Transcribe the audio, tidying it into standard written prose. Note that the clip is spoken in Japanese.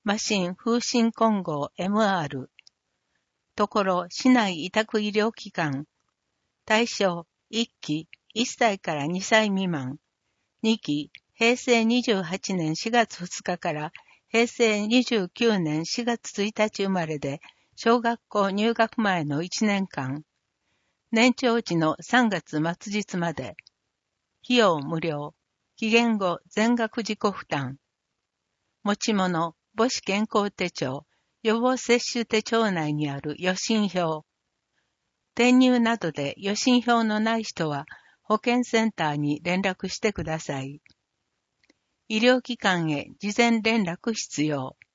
マシン風疹混合 MR。ところ市内委託医療機関。対象1期1歳から2歳未満。2期平成28年4月2日から平成29年4月1日生まれで小学校入学前の1年間。年長時の3月末日まで。費用無料。期限後全額自己負担。持ち物、母子健康手帳、予防接種手帳内にある予診票。転入などで予診票のない人は保健センターに連絡してください。医療機関へ事前連絡必要。